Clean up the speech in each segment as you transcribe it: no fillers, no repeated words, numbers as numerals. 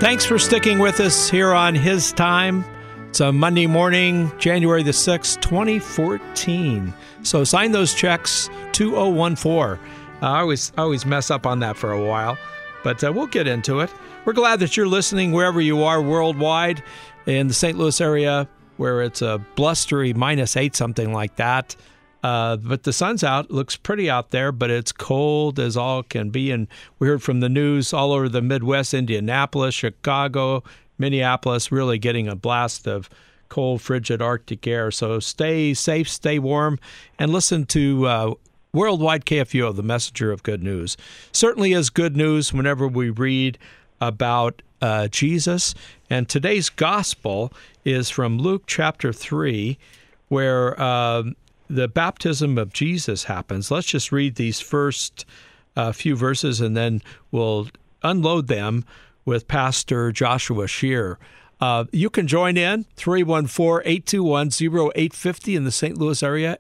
Thanks for sticking with us here on His Time. It's a Monday morning, January the 6th, 2014. So sign those checks, 2014. I always mess up on that for a while, but we'll get into it. We're glad that you're listening wherever you are worldwide. In the St. Louis area, where it's a blustery -8, something like that. But the sun's out, looks pretty out there, but it's cold as all can be. And we heard from the news all over the Midwest, Indianapolis, Chicago, Minneapolis, really getting a blast of cold, frigid Arctic air. So stay safe, stay warm, and listen to Worldwide KFUO, the messenger of good news. Certainly is good news whenever we read about Jesus. And today's gospel is from Luke chapter 3, where the baptism of Jesus happens. Let's just read these first few verses, and then we'll unload them with Pastor Joshua Scheer. You can join in, 314-821-0850 in the St. Louis area,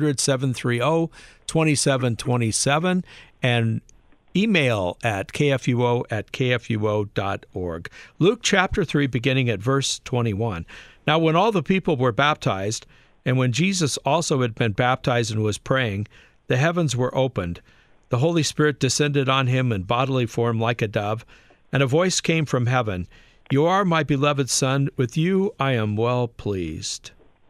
800-730-2727, and email at kfuo@kfuo.org. Luke chapter 3, beginning at verse 21. Now when all the people were baptized, and when Jesus also had been baptized and was praying, the heavens were opened. The Holy Spirit descended on him in bodily form like a dove, and a voice came from heaven, "You are my beloved Son, with you I am well pleased."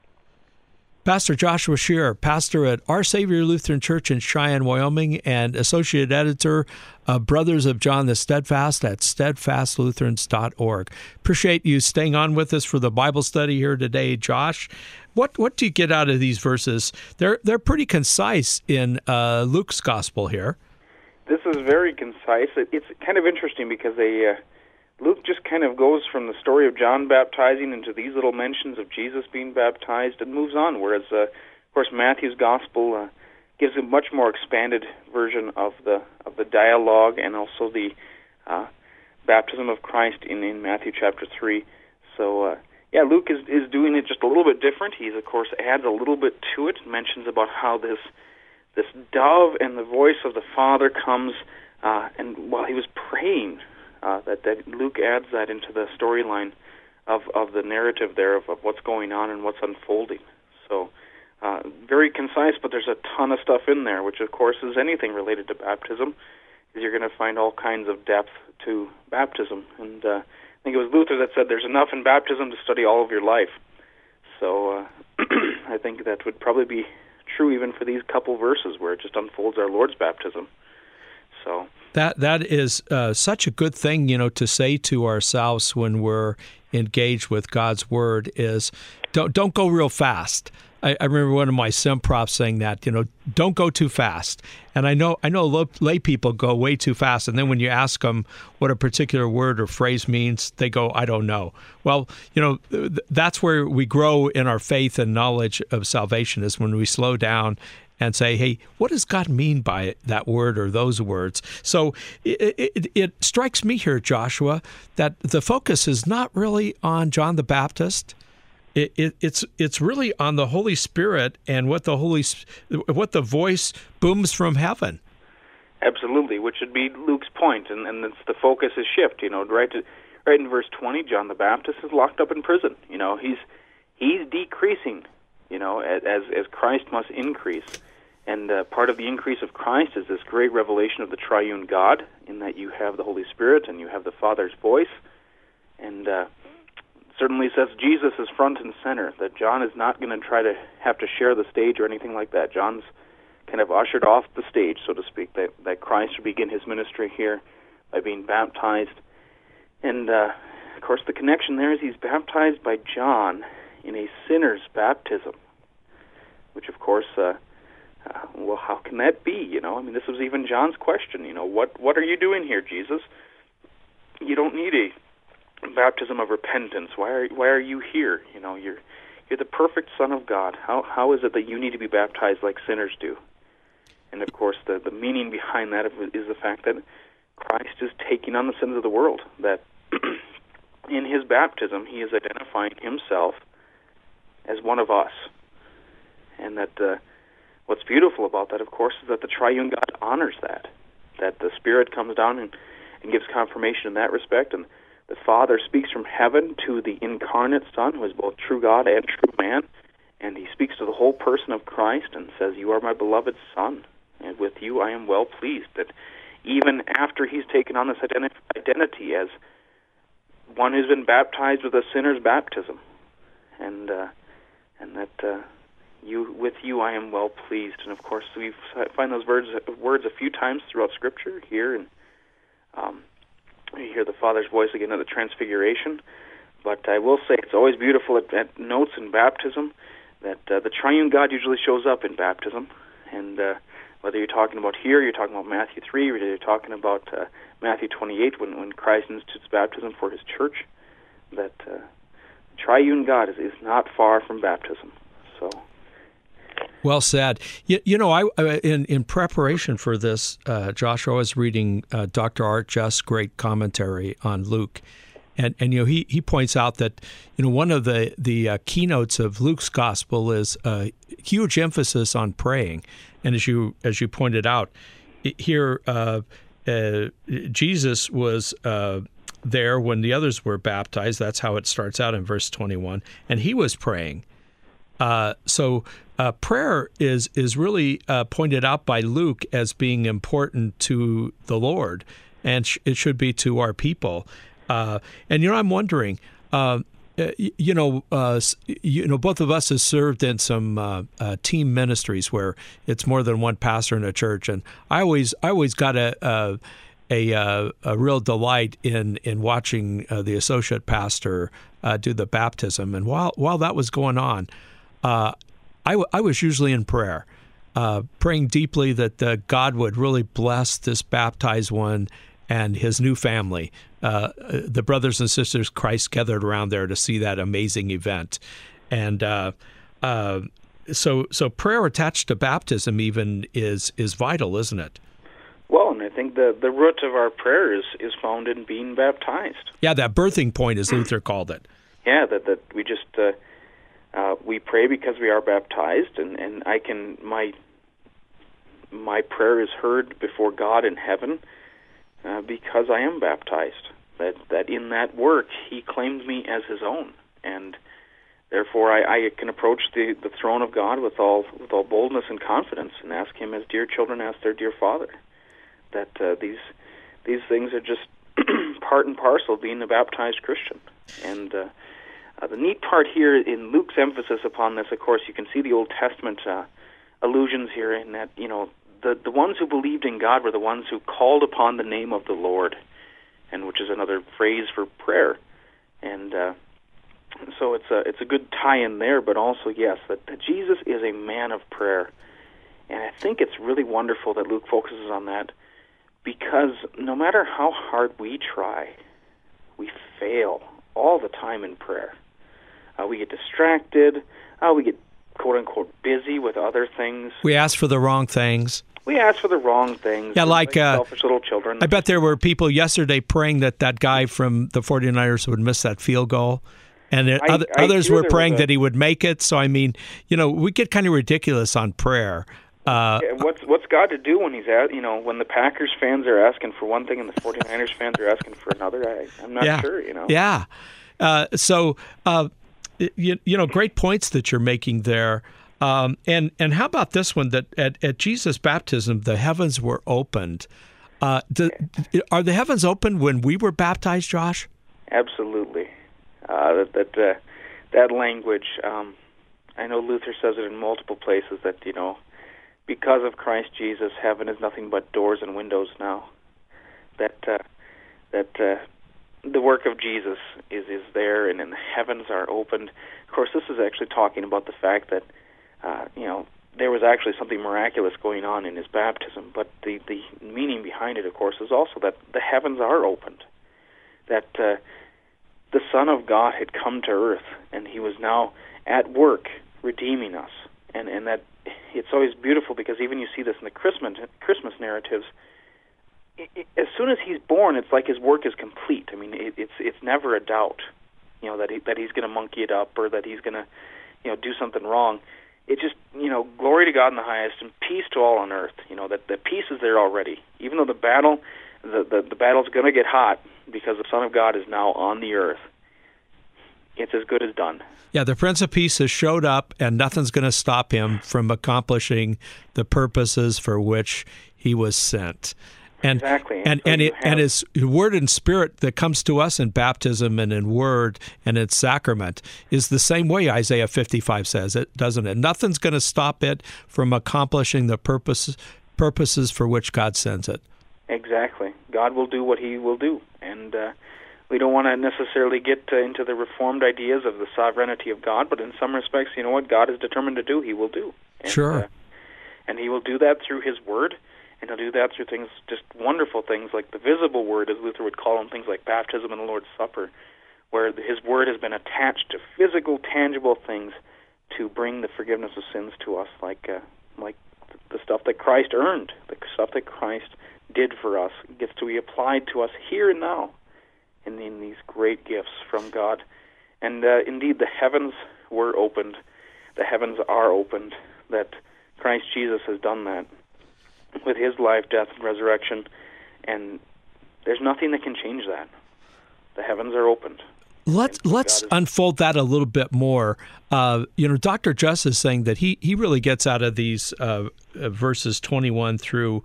Pastor Joshua Scheer, pastor at Our Savior Lutheran Church in Cheyenne, Wyoming, and associate editor of Brothers of John the Steadfast at steadfastlutherans.org. Appreciate you staying on with us for the Bible study here today, Josh. What do you get out of these verses? They're pretty concise in Luke's gospel here. This is very concise. It's kind of interesting because Luke just kind of goes from the story of John baptizing into these little mentions of Jesus being baptized and moves on, whereas, of course, Matthew's gospel gives a much more expanded version of the dialogue and also the baptism of Christ in Matthew chapter 3. So, Luke is doing it just a little bit different. He's, of course, adds a little bit to it, mentions about how this dove and the voice of the Father comes, and while he was praying, that Luke adds that into the storyline of the narrative there of what's going on and what's unfolding. So very concise, but there's a ton of stuff in there, which of course is anything related to baptism, is you're going to find all kinds of depth to baptism. And I think it was Luther that said there's enough in baptism to study all of your life. So I think that would probably be true even for these couple verses where it just unfolds our Lord's baptism. So That is such a good thing, to say to ourselves when we're engaged with God's Word is don't go real fast. I remember one of my sim profs saying that, don't go too fast. And I know lay people go way too fast, and then when you ask them what a particular word or phrase means, they go, I don't know. Well, that's where we grow in our faith and knowledge of salvation, is when we slow down and say, hey, what does God mean by that word or those words? So it strikes me here, Joshua, that the focus is not really on John the Baptist. It's really on the Holy Spirit and what the voice booms from heaven. Absolutely, which would be Luke's point, and it's the focus is shift. Right in verse 20, John the Baptist is locked up in prison. He's decreasing. As Christ must increase. And part of the increase of Christ is this great revelation of the triune God, in that you have the Holy Spirit and you have the Father's voice. And certainly says Jesus is front and center, that John is not going to try to have to share the stage or anything like that. John's kind of ushered off the stage, so to speak, that Christ would begin his ministry here by being baptized. And, of course, the connection there is he's baptized by John in a sinner's baptism, which, of course, well, how can that be? This was even John's question. What are you doing here, Jesus? You don't need a baptism of repentance. Why are you here? You're the perfect Son of God. How is it that you need to be baptized like sinners do? And of course, the meaning behind that is the fact that Christ is taking on the sins of the world. That in his baptism, he is identifying himself as one of us. And that what's beautiful about that, of course, is that the triune God honors that the Spirit comes down and gives confirmation in that respect. And the Father speaks from heaven to the incarnate Son, who is both true God and true man, and he speaks to the whole person of Christ and says, "You are my beloved Son, and with you I am well pleased." That even after he's taken on this identity as one who's been baptized with a sinner's baptism, and that with you I am well pleased. And of course, we find those words a few times throughout Scripture here, and you hear the Father's voice again at the Transfiguration. But I will say it's always beautiful at notes in baptism that the triune God usually shows up in baptism, and whether you're talking about here, you're talking about Matthew 3, or you're talking about Matthew 28, when Christ institutes baptism for his church, that triune God is not far from baptism. So, well said. You know, I in preparation for this, Joshua, I was reading Dr. Art Just's great commentary on Luke, and you know he points out that one of the keynotes of Luke's gospel is a huge emphasis on praying, and as you pointed out here, Jesus was there when the others were baptized. That's how it starts out in verse 21, and he was praying. So prayer is really pointed out by Luke as being important to the Lord, and it should be to our people. And I'm wondering, both of us have served in some team ministries where it's more than one pastor in a church, and I always got a real delight in watching the associate pastor do the baptism. And while that was going on, I was usually in prayer, praying deeply that God would really bless this baptized one and his new family, the brothers and sisters Christ gathered around there to see that amazing event. And so prayer attached to baptism even is vital, isn't it? Well, and I think the root of our prayer is found in being baptized. Yeah, that birthing point, as Luther called it. Yeah, that we just we pray because we are baptized, and I can my prayer is heard before God in heaven because I am baptized. That in that work He claimed me as His own, and therefore I can approach the throne of God with all boldness and confidence and ask Him as dear children ask their dear Father. That these things are just part and parcel of being a baptized Christian. And the neat part here in Luke's emphasis upon this, of course, you can see the Old Testament allusions here in that, the ones who believed in God were the ones who called upon the name of the Lord, and which is another phrase for prayer. And so it's a good tie-in there, but also, yes, that Jesus is a man of prayer. And I think it's really wonderful that Luke focuses on that, because no matter how hard we try, we fail all the time in prayer. We get distracted. We get, quote-unquote, busy with other things. We ask for the wrong things. Yeah, like selfish little children. I bet there were people yesterday praying that guy from the 49ers would miss that field goal. And others were praying that he would make it. So, I mean, we get kind of ridiculous on prayer. What's God to do when he's when the Packers fans are asking for one thing and the 49ers fans are asking for another? I'm not sure. Yeah. Great points that you're making there. And how about this one, that at Jesus' baptism, the heavens were opened. Are the heavens opened when we were baptized, Josh? Absolutely. That language, I know Luther says it in multiple places that, because of Christ Jesus, heaven is nothing but doors and windows now. That the work of Jesus is there, and the heavens are opened. Of course, this is actually talking about the fact that, there was actually something miraculous going on in his baptism, but the meaning behind it, of course, is also that the heavens are opened, that the Son of God had come to earth, and he was now at work redeeming us, and that it's always beautiful, because even you see this in the Christmas narratives. As soon as he's born, it's like his work is complete. I mean, it's never a doubt, that he's going to monkey it up, or that he's going to, do something wrong. It just, glory to God in the highest and peace to all on earth. That the peace is there already. Even though the battle the battle's going to get hot because the Son of God is now on the earth. It's as good as done. Yeah, the Prince of Peace has showed up, and nothing's going to stop him from accomplishing the purposes for which he was sent. And, exactly. And his word and spirit that comes to us in baptism and in word and in sacrament is the same way Isaiah 55 says it, doesn't it? Nothing's going to stop it from accomplishing the purposes for which God sends it. Exactly. God will do what he will do. And we don't want to necessarily get into the reformed ideas of the sovereignty of God, but in some respects, you know what God is determined to do, he will do. And, sure. And he will do that through his word, and he'll do that through things, just wonderful things like the visible word, as Luther would call them, things like baptism and the Lord's Supper, where his word has been attached to physical, tangible things to bring the forgiveness of sins to us, like the stuff that Christ earned, the stuff that Christ did for us, gets to be applied to us here and now in these great gifts from God. And indeed, the heavens were opened. The heavens are opened, that Christ Jesus has done that with his life, death, and resurrection, and there's nothing that can change that. The heavens are opened. Let's unfold that a little bit more. Dr. Just is saying that he really gets out of these verses 21 through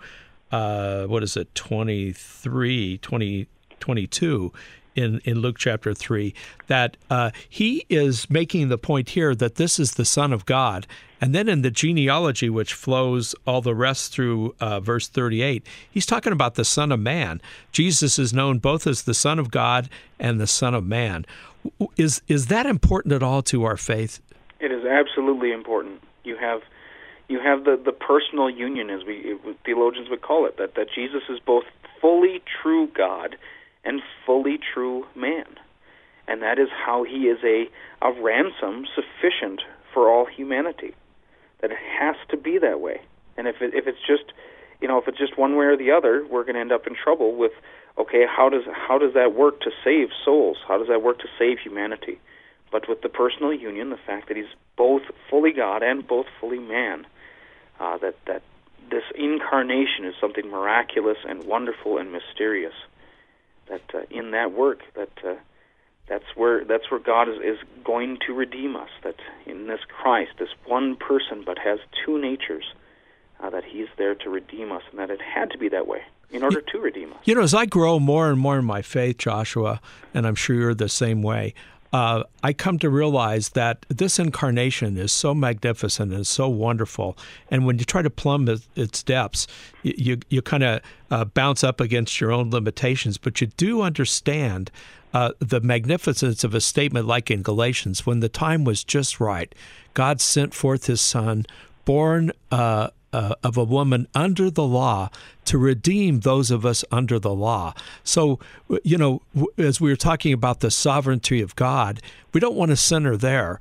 22 in Luke chapter 3, that he is making the point here that this is the Son of God. And then in the genealogy, which flows all the rest through verse 38, he's talking about the Son of Man. Jesus is known both as the Son of God and the Son of Man. Is that important at all to our faith? It is absolutely important. You have the personal union, as theologians would call it, that Jesus is both fully true God and fully true man. And that is how he is a ransom sufficient for all humanity. That it has to be that way. And if it's just one way or the other, we're going to end up in trouble with, okay, how does that work to save souls? How does that work to save humanity? But with the personal union, the fact that he's both fully God and both fully man, that this incarnation is something miraculous and wonderful and mysterious. That in that work, that's where God is going to redeem us. That in this Christ, this one person but has two natures, that he's there to redeem us, and that it had to be that way in order to redeem us. As I grow more and more in my faith, Joshua, and I'm sure you're the same way, I come to realize that this incarnation is so magnificent and so wonderful. And when you try to plumb its depths, you kind of bounce up against your own limitations. But you do understand the magnificence of a statement like in Galatians, when the time was just right, God sent forth his Son, born of a woman under the law, to redeem those of us under the law. So, as we were talking about the sovereignty of God, we don't want to center there.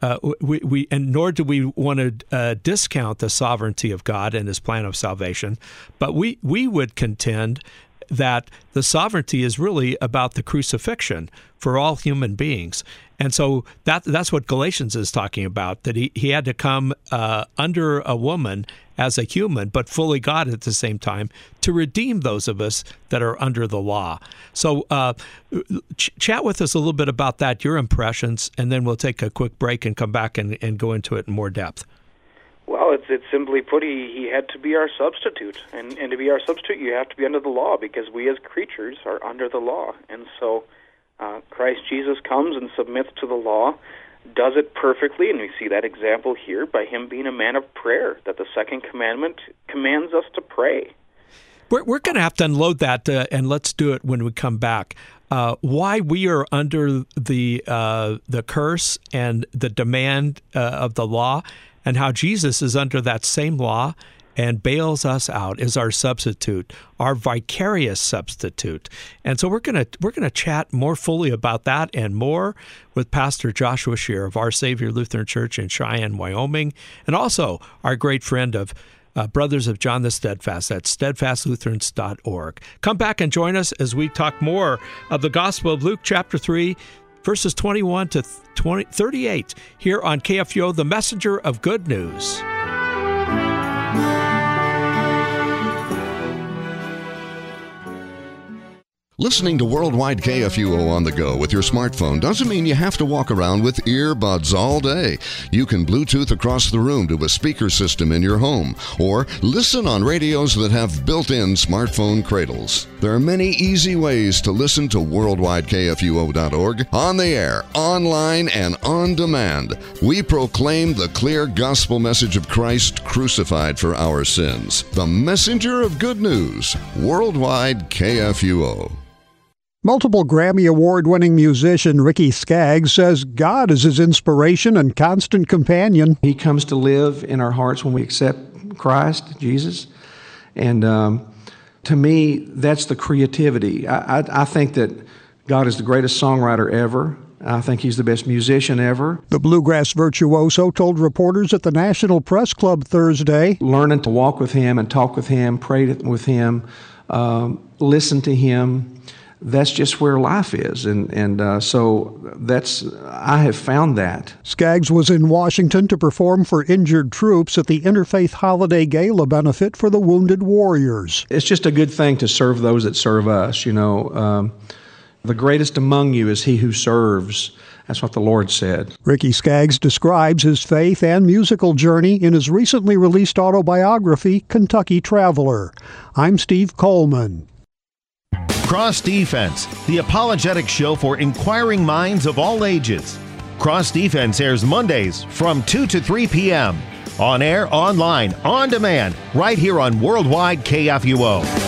Nor do we want to discount the sovereignty of God and his plan of salvation. But we would contend that the sovereignty is really about the crucifixion for all human beings. And so that's what Galatians is talking about, that he had to come under a woman as a human, but fully God at the same time, to redeem those of us that are under the law. So chat with us a little bit about that, your impressions, and then we'll take a quick break and come back and go into it in more depth. Well, it's simply put, he had to be our substitute. And to be our substitute, you have to be under the law, because we as creatures are under the law. And so Christ Jesus comes and submits to the law, does it perfectly, and we see that example here by him being a man of prayer, that the second commandment commands us to pray. We're going to have to unload that, and let's do it when we come back. Why we are under the curse and the demand of the law, and how Jesus is under that same law and bails us out, is our substitute, our vicarious substitute. And so we're going to chat more fully about that and more with Pastor Joshua Scheer of Our Savior Lutheran Church in Cheyenne, Wyoming, and also our great friend of Brothers of John the Steadfast at steadfastlutherans.org. Come back and join us as we talk more of the Gospel of Luke chapter 3, verses 21 to 38, here on KFUO, the Messenger of Good News. Listening to Worldwide KFUO on the go with your smartphone doesn't mean you have to walk around with earbuds all day. You can Bluetooth across the room to a speaker system in your home, or listen on radios that have built-in smartphone cradles. There are many easy ways to listen to worldwidekfuo.org, on the air, online, and on demand. We proclaim the clear gospel message of Christ crucified for our sins. The messenger of good news, Worldwide KFUO. Multiple Grammy Award-winning musician Ricky Skaggs says God is his inspiration and constant companion. He comes to live in our hearts when we accept Christ, Jesus. And to me, that's the creativity. I think that God is the greatest songwriter ever. I think he's the best musician ever. The bluegrass virtuoso told reporters at the National Press Club Thursday, learning to walk with him and talk with him, pray with him, listen to him, that's just where life is. So I have found that. Skaggs was in Washington to perform for injured troops at the Interfaith Holiday Gala benefit for the Wounded Warriors. It's just a good thing to serve those that serve us, you know. The greatest among you is he who serves. That's what the Lord said. Ricky Skaggs describes his faith and musical journey in his recently released autobiography, Kentucky Traveler. I'm Steve Coleman. Cross Defense, the apologetic show for inquiring minds of all ages. Cross Defense airs Mondays from 2 to 3 p.m. On air, online, on demand, right here on Worldwide KFUO.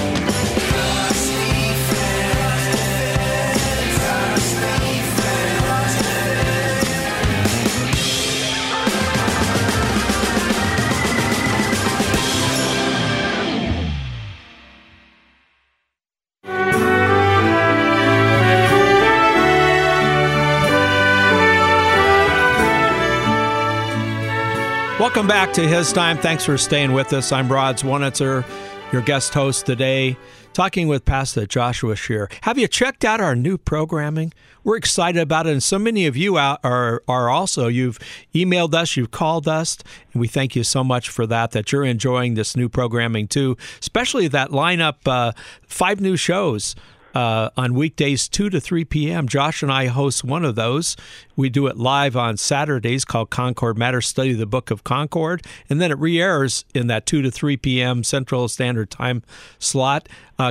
Welcome back to His Time. Thanks for staying with us. I'm Rod Zwonitzer, your guest host today, talking with Pastor Joshua Scheer. Have you checked out our new programming? We're excited about it, and so many of you are also. You've emailed us, you've called us, and we thank you so much for that you're enjoying this new programming too, especially that lineup, 5 new shows. On weekdays 2 to 3 p.m. Josh and I host one of those. We do it live on Saturdays called Concord Matters, study the book of Concord, and then it re-airs in that 2 to 3 p.m. Central Standard Time slot.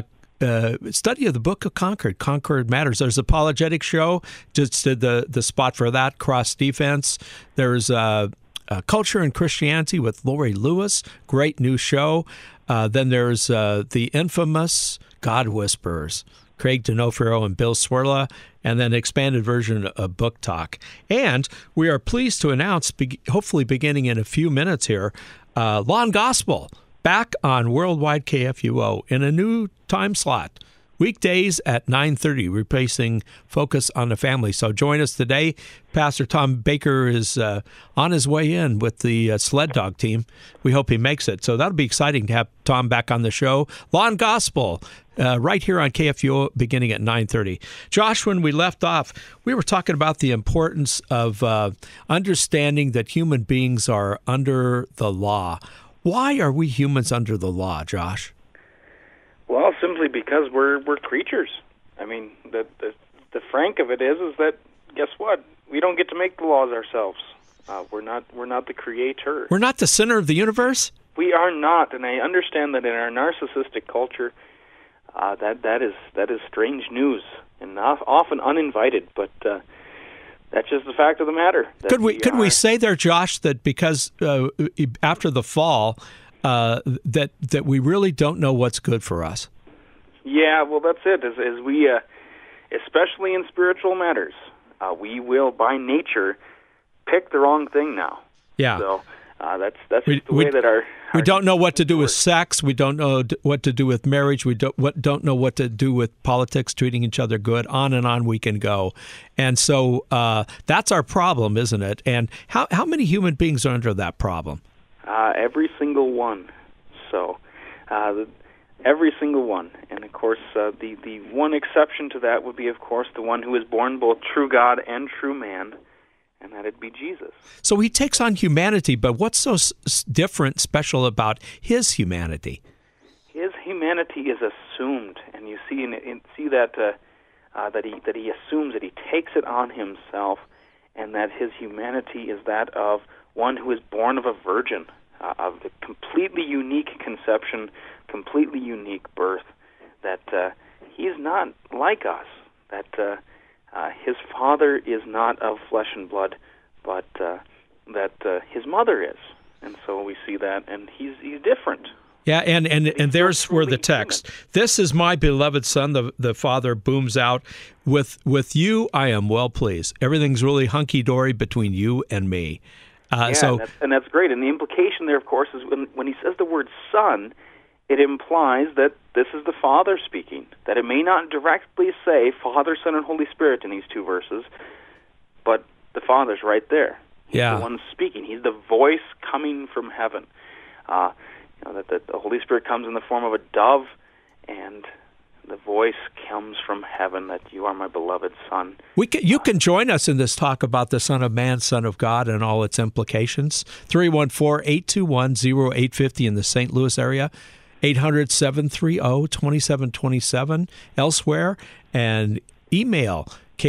Study of the book of Concord Matters. There's Apologetic Show, just did the spot for that, Cross Defense. There's Culture and Christianity with Lori Lewis, great new show. Then there's the infamous God Whisperers, Craig D'Onofrio and Bill Swirla, and then expanded version of Book Talk. And we are pleased to announce, hopefully beginning in a few minutes here, Law and Gospel back on Worldwide KFUO in a new time slot. Weekdays at 9:30, replacing Focus on the Family. So join us today. Pastor Tom Baker is on his way in with the sled dog team. We hope he makes it. So that'll be exciting to have Tom back on the show. Law and Gospel, right here on KFUO, beginning at 9:30. Josh, when we left off, we were talking about the importance of understanding that human beings are under the law. Why are we humans under the law, Josh? Well, simply because we're creatures. I mean, the frank of it is that, guess what? We don't get to make the laws ourselves. We're not the creator. We're not the center of the universe? We are not, and I understand that in our narcissistic culture, that is strange news and often uninvited, but that's just the fact of the matter. Could we say there, Josh, that because after the fall, that we really don't know what's good for us? Yeah, well, that's it. As we, especially in spiritual matters, we will by nature pick the wrong thing now. Yeah. So that's just the way that our we don't know what to do with sex. We don't know what to do with marriage. We don't know what to do with politics, treating each other good. On and on we can go. And so that's our problem, isn't it? And how many human beings are under that problem? Every single one. So, every single one. And, of course, the one exception to that would be, of course, the one who is born both true God and true man, and that'd be Jesus. So he takes on humanity, but what's so different, special about his humanity? His humanity humanity is assumed, and you see that he assumes that he takes it on himself, and that his humanity is that of one who is born of a virgin, of a completely unique conception, completely unique birth, that he's not like us, that his father is not of flesh and blood, but that his mother is. And so we see that, and he's different. Yeah, and there's where the text, "This is my beloved son," the father booms out, with you I am well pleased. Everything's really hunky-dory between you and me. That's great. And the implication there, of course, is when he says the word son, it implies that this is the Father speaking, that it may not directly say Father, Son, and Holy Spirit in these two verses, but the Father's right there. He's the one speaking. He's the voice coming from heaven. That the Holy Spirit comes in the form of a dove, and the voice comes from heaven that you are my beloved Son. You can join us in this talk about the Son of Man, Son of God, and all its implications. 314-821-0850 in the St. Louis area, 800-730-2727 elsewhere, and email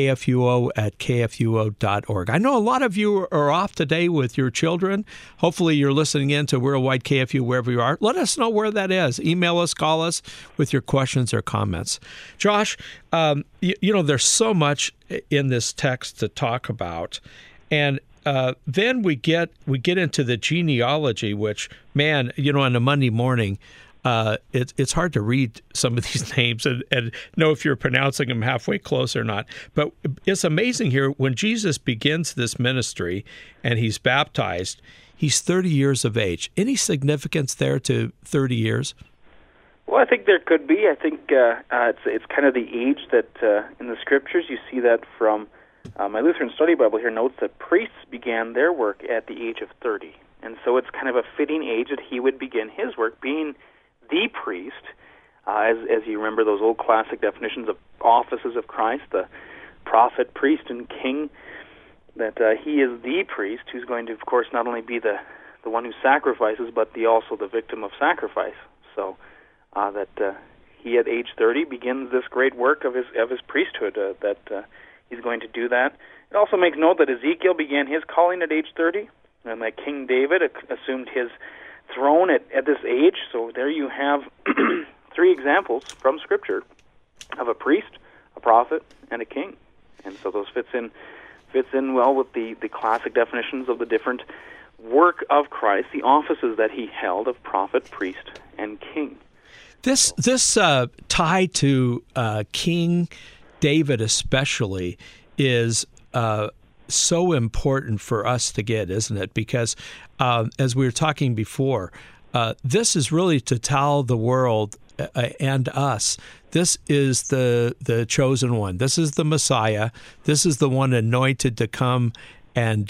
kfuo@kfuo.org. I know a lot of you are off today with your children. Hopefully you're listening in to Worldwide KFU wherever you are. Let us know where that is. Email us, call us with your questions or comments. Josh, there's so much in this text to talk about. And then we get into the genealogy, which, man, on a Monday morning, it's hard to read some of these names and know if you're pronouncing them halfway close or not. But it's amazing here, when Jesus begins this ministry and he's baptized, he's 30 years of age. Any significance there to 30 years? Well, I think there could be. I think it's kind of the age that in the Scriptures, you see that from my Lutheran Study Bible here notes that priests began their work at the age of 30. And so it's kind of a fitting age that he would begin his work, being the priest, as you remember those old classic definitions of offices of Christ, the prophet, priest, and king, that he is the priest who's going to, of course, not only be the one who sacrifices, but also the victim of sacrifice. So that he at age 30 begins this great work of his priesthood, that he's going to do that. It also makes note that Ezekiel began his calling at age 30, and that King David assumed his throne at this age. So there you have three examples from Scripture of a priest, a prophet, and a king. And so those fits in well with the classic definitions of the different work of Christ, the offices that he held of prophet, priest, and king. This tie to King David especially is so important for us to get, isn't it? Because as we were talking before, this is really to tell the world and us, this is the chosen one. This is the Messiah. This is the one anointed to come and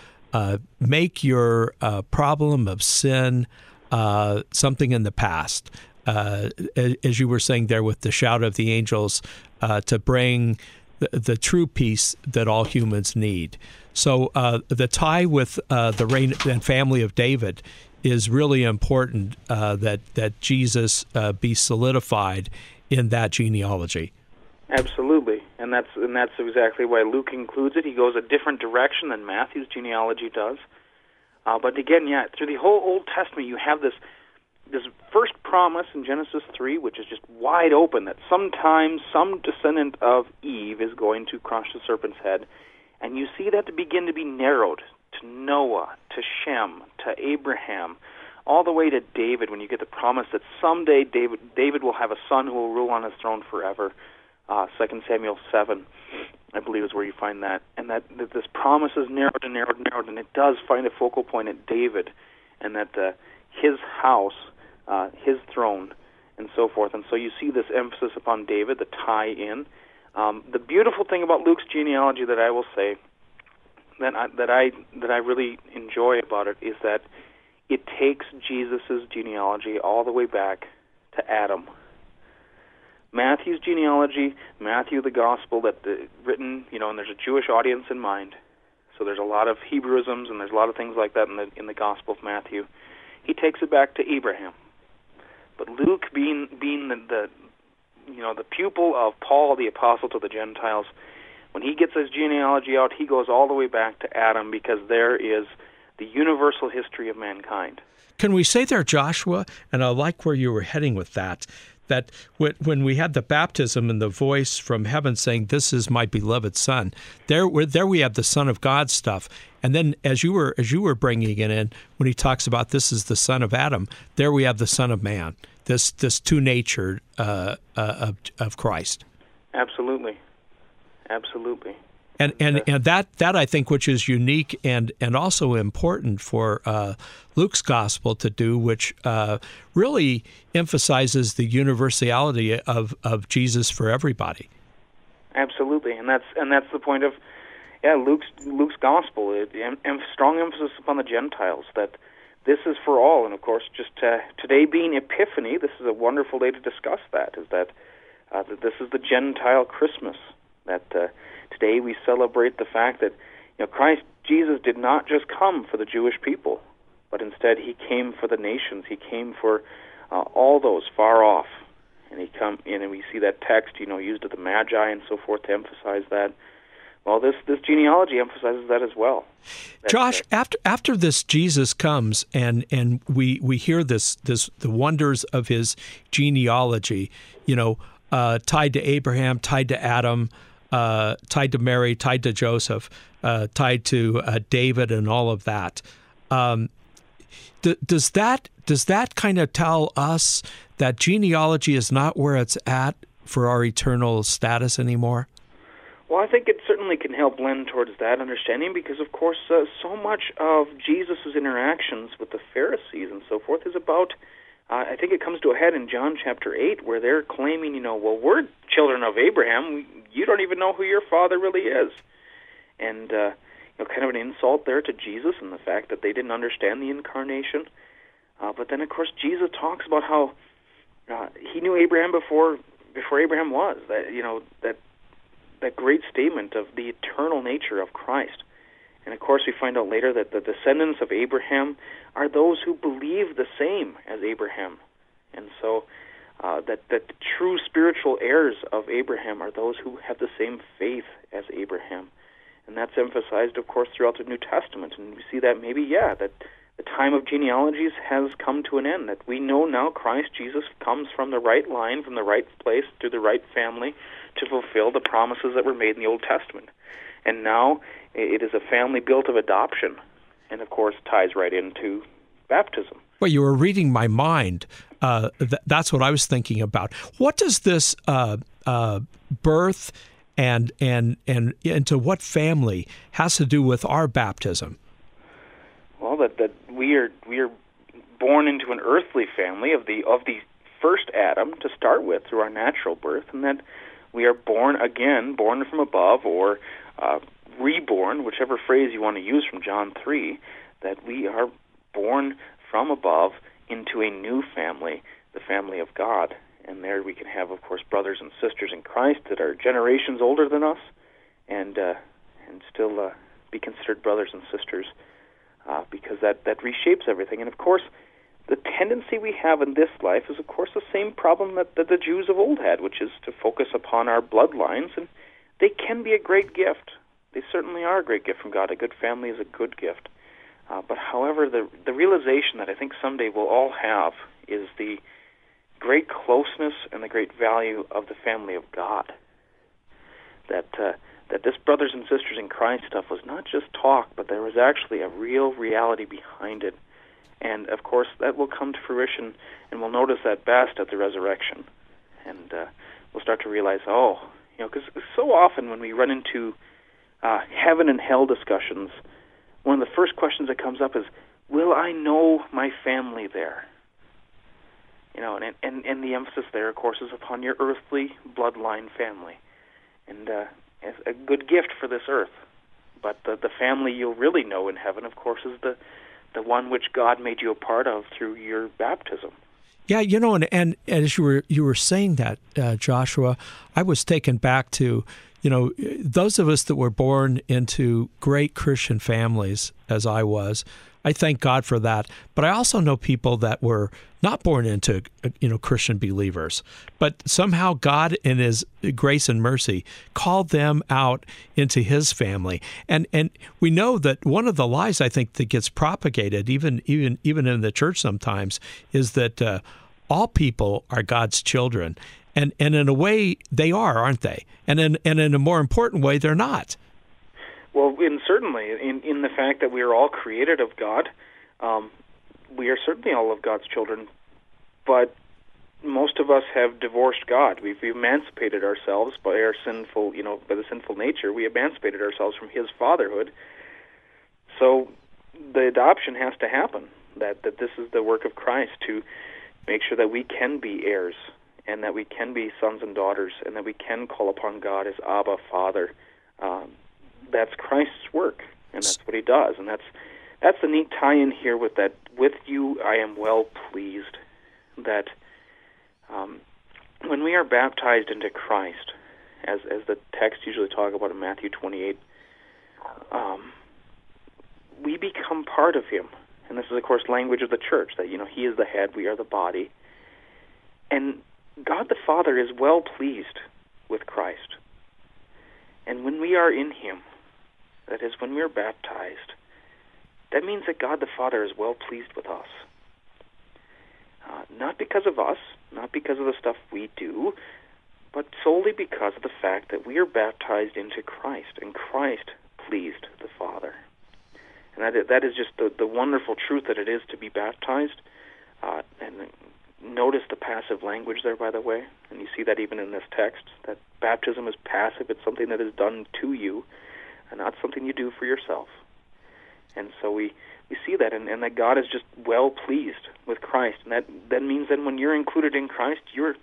make your problem of sin something in the past. As you were saying there with the shout of the angels, to bring the true peace that all humans need. So the tie with the reign and family of David is really important, that Jesus be solidified in that genealogy. Absolutely, and that's exactly why Luke includes it. He goes a different direction than Matthew's genealogy does. But again, through the whole Old Testament, you have this first promise in Genesis 3, which is just wide open, that sometime some descendant of Eve is going to crush the serpent's head. And you see that to begin to be narrowed to Noah, to Shem, to Abraham, all the way to David, when you get the promise that someday David will have a son who will rule on his throne forever. 2 Samuel 7, I believe, is where you find that. And that this promise is narrowed and narrowed and narrowed, and it does find a focal point at David, and that his house, his throne, and so forth. And so you see this emphasis upon David, the tie-in. The beautiful thing about Luke's genealogy that I will say, that I really enjoy about it, is that it takes Jesus' genealogy all the way back to Adam. Matthew's genealogy, Matthew the Gospel, written, and there's a Jewish audience in mind, so there's a lot of Hebrewisms and there's a lot of things like that in the Gospel of Matthew. He takes it back to Abraham, But Luke, being the pupil of Paul the Apostle to the Gentiles, when he gets his genealogy out, he goes all the way back to Adam, because there is the universal history of mankind. Can we say there, Joshua, and I like where you were heading with that when we had the baptism and the voice from heaven saying, "This is my beloved Son," there we have the Son of God stuff. And then as you were bringing it in, when he talks about this is the Son of Adam, there we have the Son of Man, this two-natured of Christ. Absolutely. And that I think, which is unique and also important for Luke's gospel to do, which really emphasizes the universality of Jesus for everybody. Absolutely, and that's the point of Luke's gospel. Strong emphasis upon the Gentiles, that this is for all. And of course, just today being Epiphany, this is a wonderful day to discuss that. That this is the Gentile Christmas. That today we celebrate the fact that Christ Jesus did not just come for the Jewish people, but instead he came for the nations. He came for all those far off, and and we see that text used of the Magi and so forth to emphasize that. Well, this genealogy emphasizes that as well. Josh, after this Jesus comes and we hear the wonders of his genealogy, tied to Abraham, tied to Adam, tied to Mary, tied to Joseph, tied to David, and all of that. Does that kind of tell us that genealogy is not where it's at for our eternal status anymore? Well, I think it certainly can help lend towards that understanding, because, of course, so much of Jesus' interactions with the Pharisees and so forth is about, I think it comes to a head in John chapter 8, where they're claiming, well, we're children of Abraham. You don't even know who your father really is. And, kind of an insult there to Jesus and the fact that they didn't understand the incarnation. But then, of course, Jesus talks about how he knew Abraham before Abraham was. That great statement of the eternal nature of Christ. And of course we find out later that the descendants of Abraham are those who believe the same as Abraham. And so that the true spiritual heirs of Abraham are those who have the same faith as Abraham. And that's emphasized, of course, throughout the New Testament. And we see that that the time of genealogies has come to an end, that we know now Christ Jesus comes from the right line, from the right place, to the right family, to fulfill the promises that were made in the Old Testament. And now it is a family built of adoption, and of course ties right into baptism. Well, you were reading my mind. That's what I was thinking about. What does this birth and into what family has to do with our baptism? Well, that we are born into an earthly family of the first Adam to start with through our natural birth, and that we are born again, born from above, or reborn, whichever phrase you want to use from John 3, that we are born from above into a new family, the family of God. And there we can have, of course, brothers and sisters in Christ that are generations older than us, and still be considered brothers and sisters, because that reshapes everything. And of course, the tendency we have in this life is, of course, the same problem that the Jews of old had, which is to focus upon our bloodlines, and they can be a great gift. They certainly are a great gift from God. A good family is a good gift. But however, the realization that I think someday we'll all have is the great closeness and the great value of the family of God. That this brothers and sisters in Christ stuff was not just talk, but there was actually a real reality behind it. And, of course, that will come to fruition, and we'll notice that best at the resurrection. And we'll start to realize, because so often when we run into heaven and hell discussions, one of the first questions that comes up is, will I know my family there? And the emphasis there, of course, is upon your earthly bloodline family. And it's a good gift for this earth. But the family you'll really know in heaven, of course, is the one which God made you a part of through your baptism. Yeah, and as you were saying that, Joshua, I was taken back to, those of us that were born into great Christian families, as I was, I thank God for that. But I also know people that were not born into, Christian believers, but somehow God in His grace and mercy called them out into His family. And we know that one of the lies I think that gets propagated, even in the church sometimes, is that all people are God's children. And in a way, they are, aren't they? And in a more important way, they're not. Well, certainly in the fact that we are all created of God, we are certainly all of God's children. But most of us have divorced God. We've emancipated ourselves by our sinful, by the sinful nature. We emancipated ourselves from His fatherhood. So the adoption has to happen. That this is the work of Christ to make sure that we can be heirs, and that we can be sons and daughters, and that we can call upon God as Abba, Father. That's Christ's work, and that's what He does. And that's the neat tie-in here with that. With you I am well pleased. That when we are baptized into Christ, as the text usually talk about in Matthew 28, we become part of Him. And this is, of course, language of the church, that, He is the head, we are the body. And God the Father is well pleased with Christ. And when we are in Him, that is, when we are baptized, that means that God the Father is well pleased with us. Not because of us, not because of the stuff we do, but solely because of the fact that we are baptized into Christ, and Christ pleased the Father. And that is just the wonderful truth that it is to be baptized. And notice the passive language there, by the way, and you see that even in this text, that baptism is passive. It's something that is done to you, and not something you do for yourself. And so we see that, and that God is just well pleased with Christ. And that means that when you're included in Christ,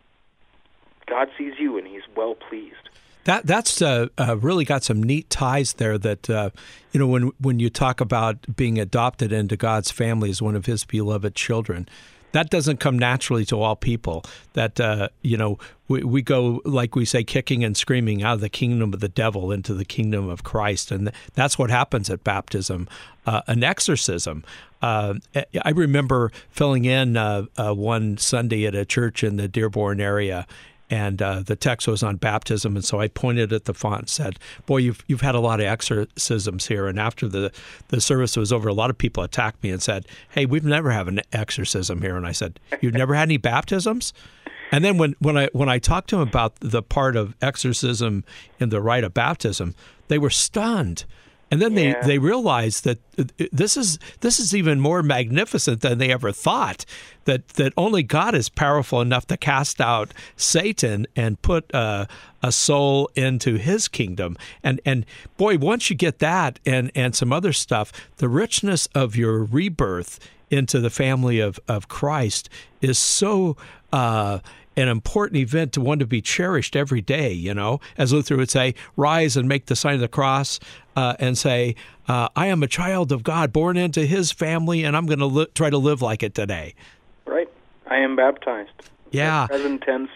God sees you, and He's well pleased. That's really got some neat ties there. That when you talk about being adopted into God's family as one of His beloved children, that doesn't come naturally to all people. That we go, like we say, kicking and screaming out of the kingdom of the devil into the kingdom of Christ, and that's what happens at baptism, an exorcism. I remember filling in one Sunday at a church in the Dearborn area. And the text was on baptism, and so I pointed at the font and said, "Boy, you've had a lot of exorcisms here." And after the service was over, a lot of people attacked me and said, "Hey, we've never had an exorcism here." And I said, "You've never had any baptisms?" And then when I talked to them about the part of exorcism in the rite of baptism, they were stunned. And then they realized that this is even more magnificent than they ever thought, that only God is powerful enough to cast out Satan and put a soul into His kingdom. And boy, once you get that and some other stuff, the richness of your rebirth into the family of Christ is so an important event, to one to be cherished every day, As Luther would say, rise and make the sign of the cross and say, I am a child of God, born into His family, and I'm going to try to live like it today. Right. I am baptized. Yeah. Present tense.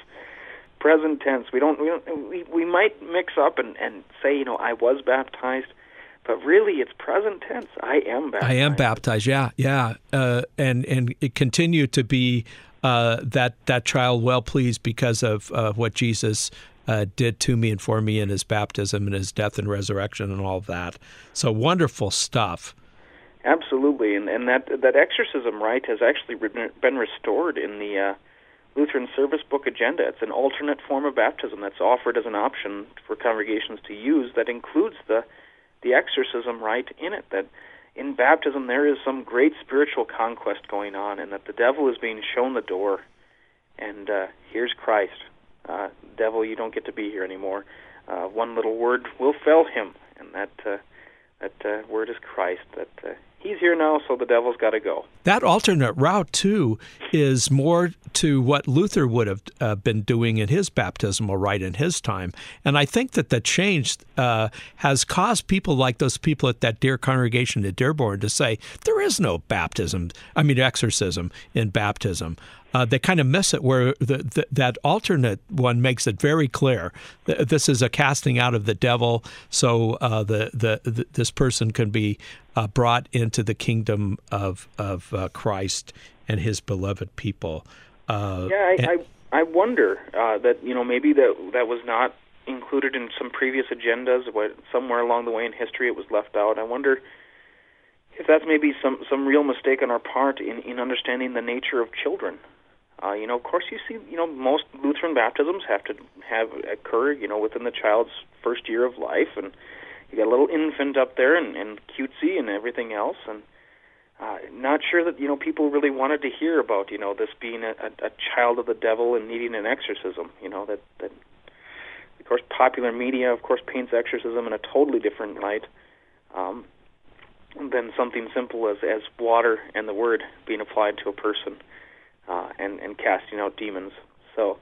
We might mix up and say, I was baptized, but really it's present tense. I am baptized. I am baptized, yeah. And it continued to be that child well pleased because of what Jesus did to me and for me in His baptism and His death and resurrection and all of that. So wonderful stuff. Absolutely, and that exorcism rite has actually been restored in the Lutheran Service Book Agenda. It's an alternate form of baptism that's offered as an option for congregations to use that includes the exorcism rite in it. That in baptism there is some great spiritual conquest going on, and that the devil is being shown the door, and here's Christ. Devil, you don't get to be here anymore. One little word will fell him, and that word is Christ. That He's here now, so the devil's got to go. That alternate route, too, is more to what Luther would have been doing in his baptismal rite in his time. And I think that the change has caused people like those people at that dear congregation at Dearborn to say, there is no exorcism in baptism. They kind of miss it where that alternate one makes it very clear. This is a casting out of the devil, so this person can be brought into the kingdom of Christ and his beloved people. I wonder that maybe that was not included in some previous agendas, but somewhere along the way in history it was left out. I wonder if that's maybe some real mistake on our part in understanding the nature of children. Of course, you see, most Lutheran baptisms have to occur, within the child's first year of life, and you got a little infant up there and cutesy and everything else, and not sure that people really wanted to hear about this being a child of the devil and needing an exorcism. That of course popular media paints exorcism in a totally different light than something simple as water and the word being applied to a person. And casting out demons. So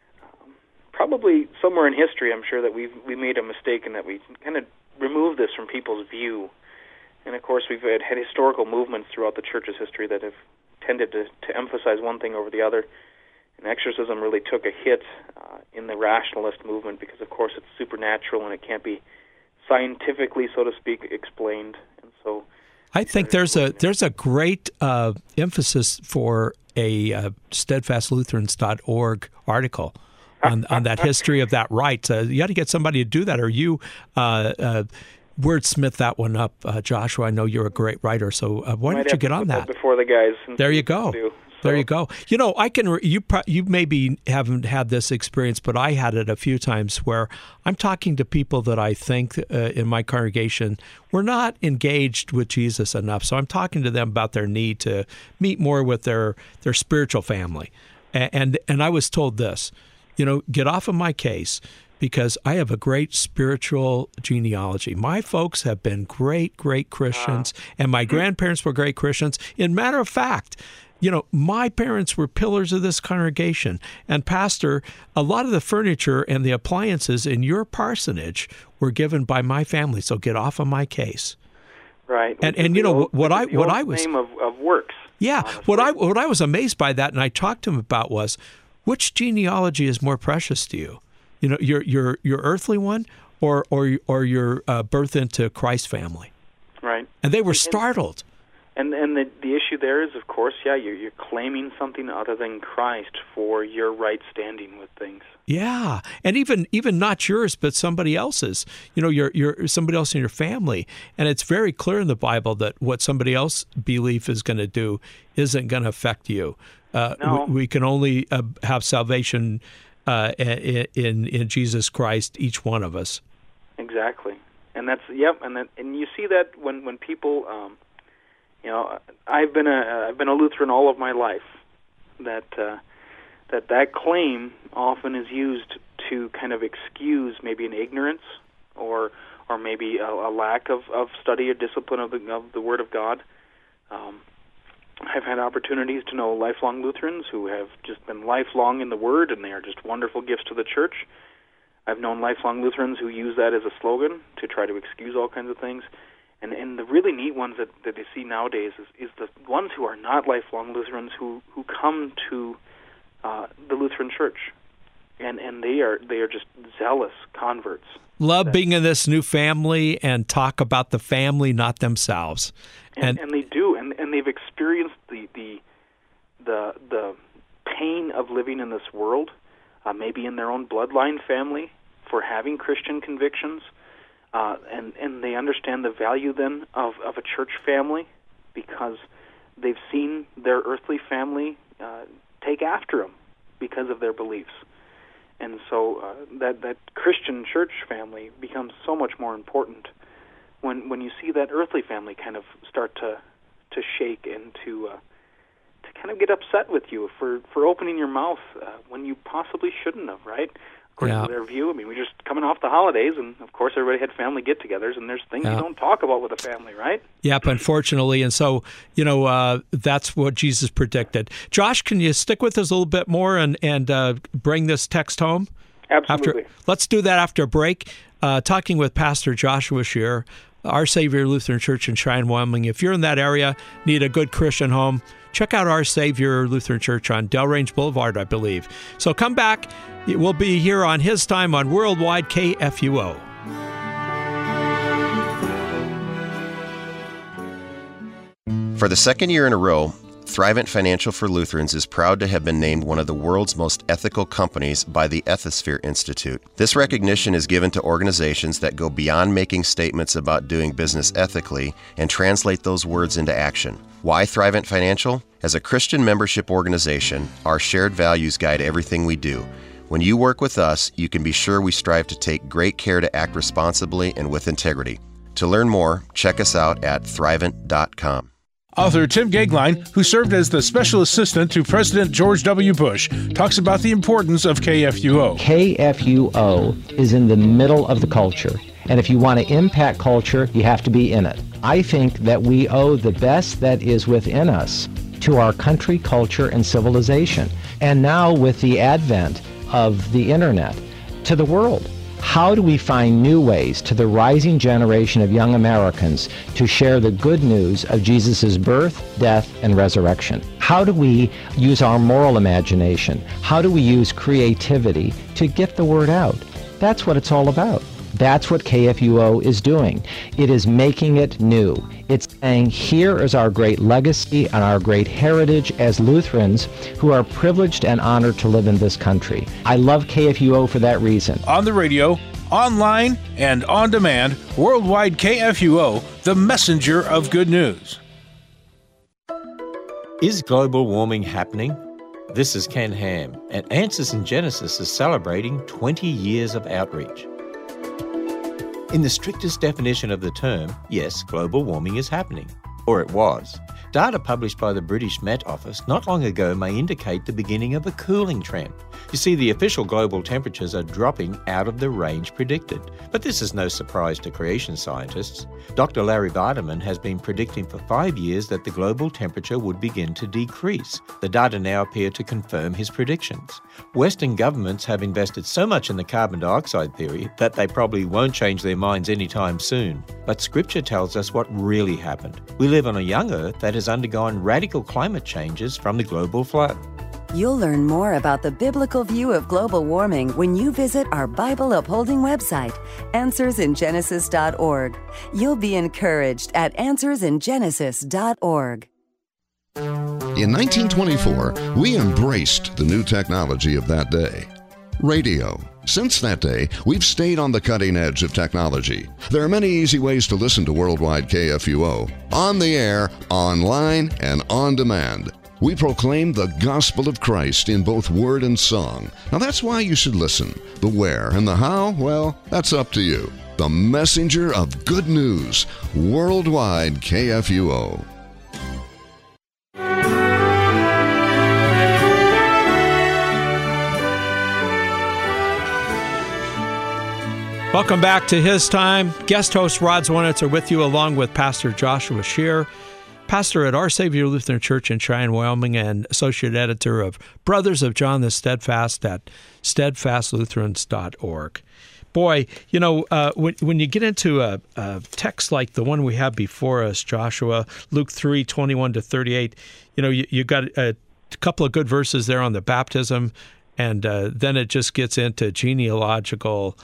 probably somewhere in history, I'm sure that we made a mistake in that we kind of removed this from people's view. And of course, we've had historical movements throughout the Church's history that have tended to emphasize one thing over the other. And exorcism really took a hit in the rationalist movement because, of course, it's supernatural and it can't be scientifically, so to speak, explained. And so I think there's a great emphasis for a steadfastlutherans.org article on that history of that rite. You got to get somebody to do that, or you wordsmith that one up, Joshua. I know you're a great writer, so why don't you get on that before the guys? There you go. There you go. You maybe haven't had this experience, but I had it a few times where I'm talking to people that I think in my congregation were not engaged with Jesus enough. So I'm talking to them about their need to meet more with their spiritual family. And I was told this, get off of my case because I have a great spiritual genealogy. My folks have been great, great Christians, and my grandparents were great Christians. In matter of fact, my parents were pillars of this congregation. And Pastor, a lot of the furniture and the appliances in your parsonage were given by my family. So get off of my case. Right. And what I was name of works. Yeah. Honestly. What I was amazed by that, and I talked to him about was, which genealogy is more precious to you? Your earthly one, or your birth into Christ's family. Right. And they were startled. And the issue there is, of course, you're claiming something other than Christ for your right standing with things. Yeah, and even not yours, but somebody else's. You're somebody else in your family, and it's very clear in the Bible that what somebody else's belief is going to do isn't going to affect you. No. We can only have salvation in Jesus Christ, each one of us. Exactly, and that's and you see that when people. I've been a Lutheran all of my life. That claim often is used to kind of excuse maybe an ignorance or maybe a lack of study or discipline of the Word of God. I've had opportunities to know lifelong Lutherans who have just been lifelong in the Word, and they are just wonderful gifts to the Church. I've known lifelong Lutherans who use that as a slogan to try to excuse all kinds of things. And the really neat ones that you see nowadays is the ones who are not lifelong Lutherans who come to the Lutheran Church, and they are just zealous converts. Love being in this new family and talk about the family, not themselves. And they do, and they've experienced the pain of living in this world, maybe in their own bloodline family for having Christian convictions. And they understand the value then of a church family because they've seen their earthly family take after them because of their beliefs. And so that Christian church family becomes so much more important when you see that earthly family kind of start to shake and to kind of get upset with you for opening your mouth when you possibly shouldn't have, right? according to their view. I mean, we're just coming off the holidays, and of course everybody had family get-togethers, and there's things you don't talk about with a family, right? Yep, unfortunately. And so, that's what Jesus predicted. Josh, can you stick with us a little bit more and bring this text home? Absolutely. Let's do that after a break. Talking with Pastor Joshua Scheer, Our Savior Lutheran Church in Cheyenne, Wyoming. If you're in that area, need a good Christian home, check out Our Savior Lutheran Church on Delrange Boulevard, I believe. So come back. We'll be here on His Time on Worldwide KFUO. For the second year in a row, Thrivent Financial for Lutherans is proud to have been named one of the world's most ethical companies by the Ethisphere Institute. This recognition is given to organizations that go beyond making statements about doing business ethically and translate those words into action. Why Thrivent Financial? As a Christian membership organization, our shared values guide everything we do. When you work with us, you can be sure we strive to take great care to act responsibly and with integrity. To learn more, check us out at thrivent.com. Author Tim Gagline, who served as the special assistant to President George W. Bush, talks about the importance of KFUO. KFUO is in the middle of the culture, and if you want to impact culture, you have to be in it. I think that we owe the best that is within us to our country, culture, and civilization. And now with the advent of the internet, to the world. How do we find new ways to the rising generation of young Americans to share the good news of Jesus' birth, death, and resurrection? How do we use our moral imagination? How do we use creativity to get the word out? That's what it's all about. That's what KFUO is doing. It is making it new. It's saying, here is our great legacy and our great heritage as Lutherans who are privileged and honored to live in this country. I love KFUO for that reason. On the radio, online, and on demand, Worldwide KFUO, the messenger of good news. Is global warming happening? This is Ken Ham, and Answers in Genesis is celebrating 20 years of outreach. In the strictest definition of the term, yes, global warming is happening. Or it was. Data published by the British Met Office not long ago may indicate the beginning of a cooling trend. You see, the official global temperatures are dropping out of the range predicted. But this is no surprise to creation scientists. Dr. Larry Vardaman has been predicting for 5 years that the global temperature would begin to decrease. The data now appear to confirm his predictions. Western governments have invested so much in the carbon dioxide theory that they probably won't change their minds anytime soon. But Scripture tells us what really happened. We live on a young Earth that has undergone radical climate changes from the global flood. You'll learn more about the biblical view of global warming when you visit our Bible-upholding website, AnswersInGenesis.org. You'll be encouraged at AnswersInGenesis.org. In 1924, we embraced the new technology of that day, radio. Since that day, we've stayed on the cutting edge of technology. There are many easy ways to listen to Worldwide KFUO. On the air, online, and on demand. We proclaim the gospel of Christ in both word and song. Now that's why you should listen. The where and the how, well, that's up to you. The messenger of good news, Worldwide KFUO. Welcome back to His Time. Guest host Rod Zwonitzer with you, along with Pastor Joshua Scheer, pastor at Our Savior Lutheran Church in Cheyenne, Wyoming, and associate editor of Brothers of John the Steadfast at steadfastlutherans.org. Boy, you know, when you get into a text like the one we have before us, Joshua, Luke 3:21-38, you know, you got a couple of good verses there on the baptism, and then it just gets into genealogical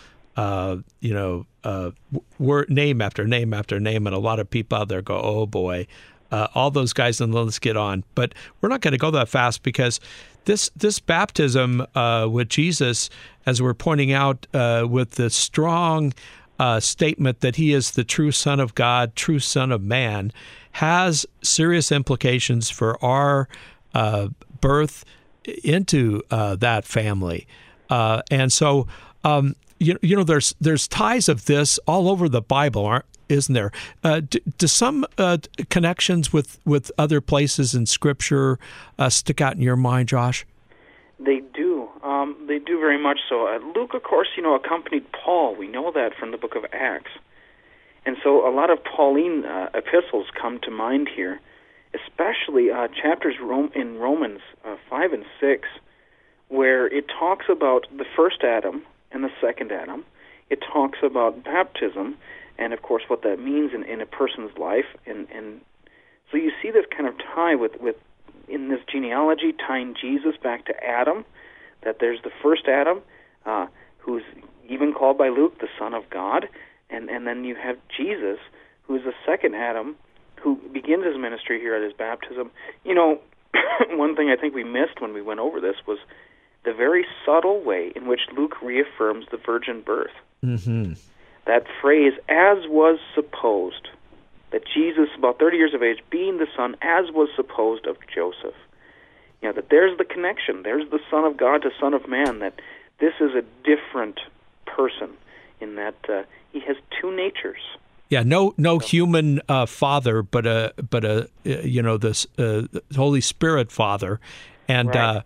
word, name after name after name, and a lot of people out there go, oh boy, all those guys, and let's get on. But we're not going to go that fast, because this baptism with Jesus, as we're pointing out, with the strong statement that he is the true Son of God, true Son of Man, has serious implications for our birth into that family. And so, you know, there's ties of this all over the Bible, isn't there? Do some connections with other places in Scripture stick out in your mind, Josh? They do. They do very much so. Luke, of course, accompanied Paul. We know that from the book of Acts. And so a lot of Pauline epistles come to mind here, especially chapters in Romans 5 and 6, where it talks about the first Adam and the second Adam. It talks about baptism and, of course, what that means in a person's life. And so you see this kind of tie with in this genealogy, tying Jesus back to Adam, that there's the first Adam, who's even called by Luke the Son of God, and then you have Jesus, who's the second Adam, who begins his ministry here at his baptism. One thing I think we missed when we went over this was the very subtle way in which Luke reaffirms the virgin birth. Mm-hmm. That phrase, as was supposed, that Jesus, about 30 years of age, being the son, as was supposed of Joseph. That there's the connection. There's the Son of God to Son of Man, that this is a different person in that he has two natures. Yeah, no human father, but this Holy Spirit Father. And right.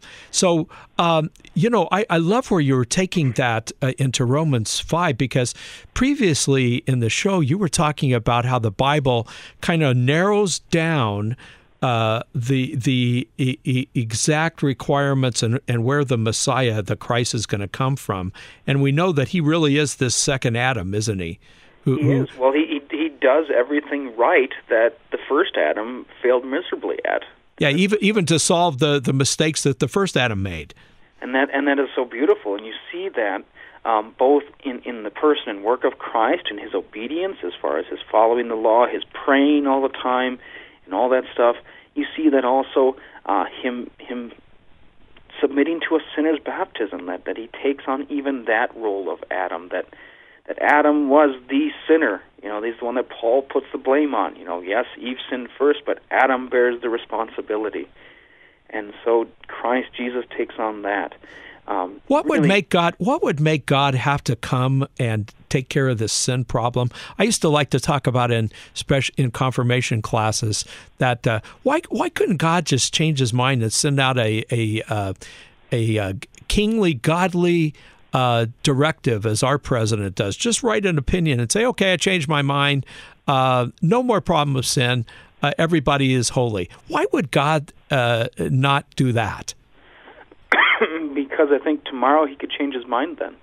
I love where you were taking that into Romans 5, because previously in the show you were talking about how the Bible kind of narrows down the exact requirements and where the Messiah, the Christ, is going to come from. And we know that he really is this second Adam, isn't he? He is. Well, he does everything right that the first Adam failed miserably at. Yeah, even to solve the mistakes that the first Adam made. And that is so beautiful. And you see that both in the person and work of Christ, in his obedience as far as his following the law, his praying all the time, and all that stuff. You see that also him submitting to a sinner's baptism, that he takes on even that role of Adam, that Adam was the sinner. He's the one that Paul puts the blame on. Yes, Eve sinned first, but Adam bears the responsibility. And so Christ Jesus takes on that. What would make God have to come and take care of this sin problem? I used to like to talk about in confirmation classes that why couldn't God just change his mind and send out a kingly, godly directive, as our president does? Just write an opinion and say, okay, I changed my mind. No more problem of sin. Everybody is holy. Why would God not do that? Because I think tomorrow he could change his mind then.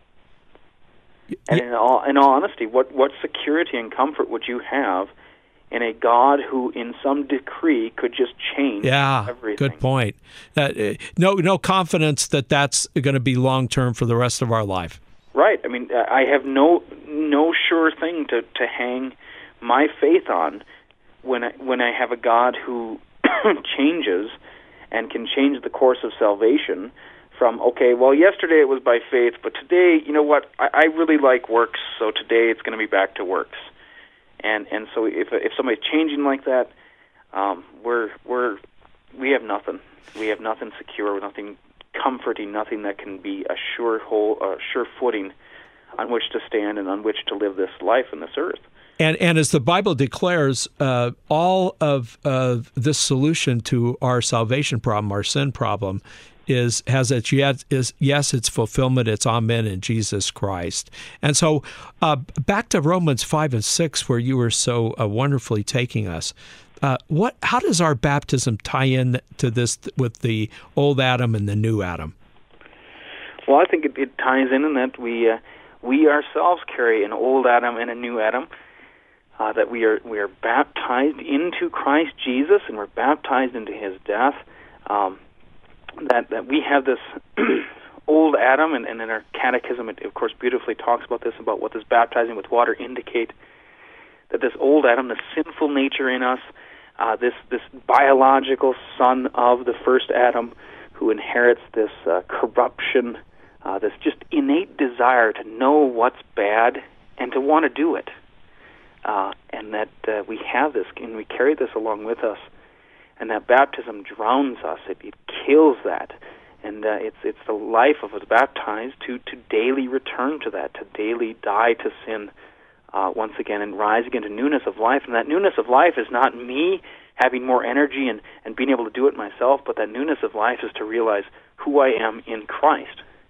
And in all honesty, what security and comfort would you have in a God who, in some decree, could just change everything? Good point. No confidence that that's going to be long term for the rest of our life. Right. I mean, I have no sure thing to hang my faith on when I have a God who changes and can change the course of salvation. From, yesterday it was by faith, but today, you know what, I really like works, so today it's going to be back to works. And so if somebody's changing like that, we have nothing. We have nothing secure, nothing comforting, nothing that can be a sure footing on which to stand and on which to live this life in this earth. And as the Bible declares, all of this solution to our salvation problem, our sin problem, is its fulfillment, it's amen in Jesus Christ. And so back to Romans 5 and 6, where you were so wonderfully taking us. How does our baptism tie in to this with the old Adam and the new Adam? Well, I think it ties in that we ourselves carry an old Adam and a new Adam. That we are baptized into Christ Jesus, and we're baptized into his death. That we have this old Adam, and in our catechism it, of course, beautifully talks about this, about what this baptizing with water indicate, that this old Adam, the sinful nature in us, this biological son of the first Adam who inherits this corruption, this just innate desire to know what's bad and to want to do it. And that we have this, and we carry this along with us. And that baptism drowns us. It kills that. And it's the life of us baptized to daily return to that, to daily die to sin once again and rise again to newness of life. And that newness of life is not me having more energy and being able to do it myself, but that newness of life is to realize who I am in Christ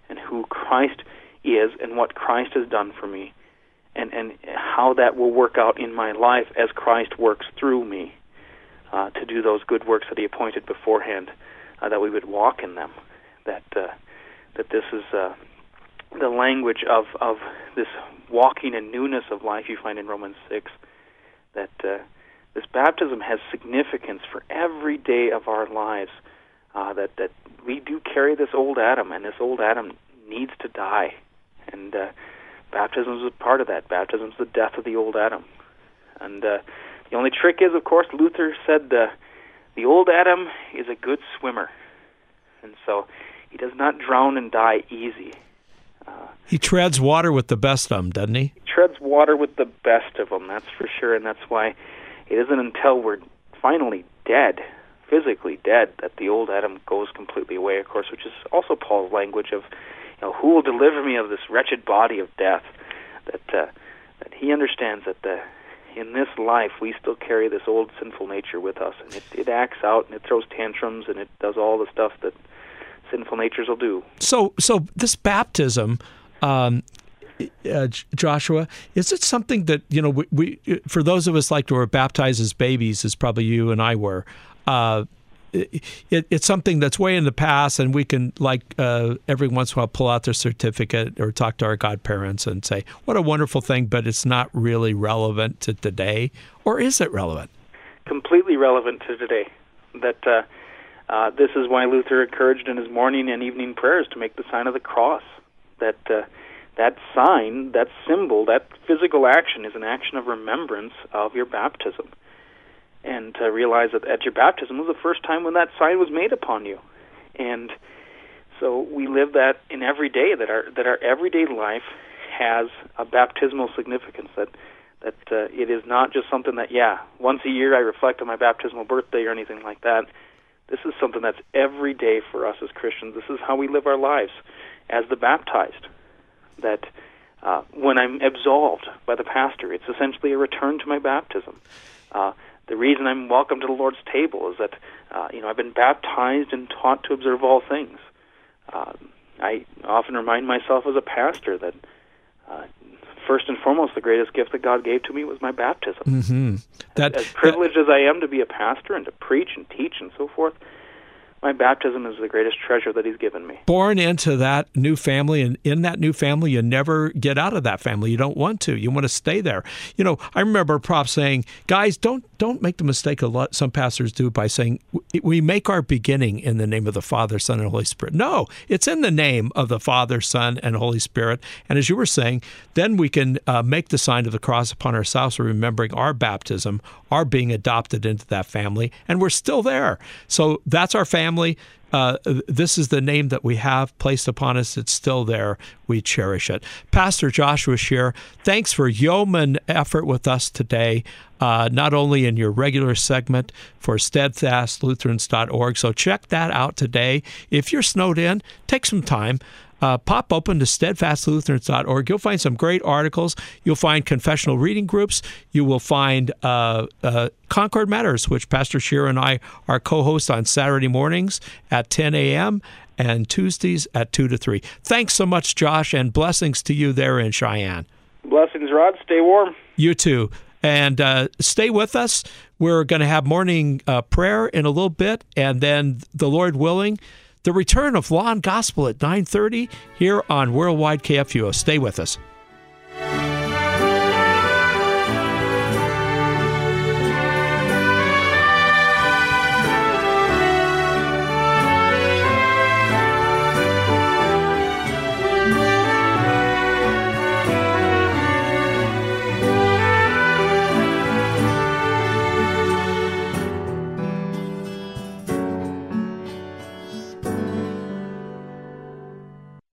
and who Christ is and what Christ has done for me, and how that will work out in my life as Christ works through me to do those good works that He appointed beforehand, that we would walk in them. That this is the language of this walking in newness of life you find in Romans 6, that this baptism has significance for every day of our lives, that we do carry this old Adam, and this old Adam needs to die. And baptism is a part of that. Baptism is the death of the old Adam. And the only trick is, of course, Luther said the old Adam is a good swimmer. And so he does not drown and die easy. He treads water with the best of them, doesn't he? He treads water with the best of them, that's for sure. And that's why it isn't until we're finally dead, physically dead, that the old Adam goes completely away, of course, which is also Paul's language of, who will deliver me of this wretched body of death? That he understands that in this life we still carry this old sinful nature with us, and it acts out and it throws tantrums and it does all the stuff that sinful natures will do. So this baptism, Joshua, is it something that we for those of us like to were baptized as babies, as probably you and I were? It's something that's way in the past, and we can, every once in a while, pull out their certificate or talk to our godparents and say, what a wonderful thing, but it's not really relevant to today. Or is it relevant? Completely relevant to today. That this is why Luther encouraged in his morning and evening prayers to make the sign of the cross. That sign, that symbol, that physical action is an action of remembrance of your baptism. And to realize that at your baptism was the first time when that sign was made upon you. And so we live that in every day, that our everyday life has a baptismal significance, that it is not just something that, once a year I reflect on my baptismal birthday or anything like that. This is something that's every day for us as Christians. This is how we live our lives as the baptized. That when I'm absolved by the pastor, it's essentially a return to my baptism. The reason I'm welcome to the Lord's table is that I've been baptized and taught to observe all things. I often remind myself as a pastor that first and foremost, the greatest gift that God gave to me was my baptism. Mm-hmm. As privileged as I am to be a pastor and to preach and teach and so forth, my baptism is the greatest treasure that He's given me. Born into that new family, and in that new family, you never get out of that family. You don't want to. You want to stay there. I remember Prof saying, guys, don't make the mistake some pastors do by saying, we make our beginning in the name of the Father, Son, and Holy Spirit. No, it's in the name of the Father, Son, and Holy Spirit. And as you were saying, then we can make the sign of the cross upon ourselves, remembering our baptism, our being adopted into that family, and we're still there. So that's our family. This is the name that we have placed upon us. It's still there. We cherish it. Pastor Joshua Scheer, thanks for yeoman effort with us today, not only in your regular segment for steadfastlutherans.org. So check that out today. If you're snowed in, take some time. Pop open to steadfastlutherans.org. You'll find some great articles. You'll find confessional reading groups. You will find Concord Matters, which Pastor Scheer and I are co-hosts on Saturday mornings at 10 a.m. and Tuesdays at 2 to 3. Thanks so much, Josh, and blessings to you there in Cheyenne. Blessings, Rod. Stay warm. You too. And stay with us. We're going to have morning prayer in a little bit, and then, the Lord willing, the return of Law and Gospel at 9:30 here on Worldwide KFUO. Stay with us.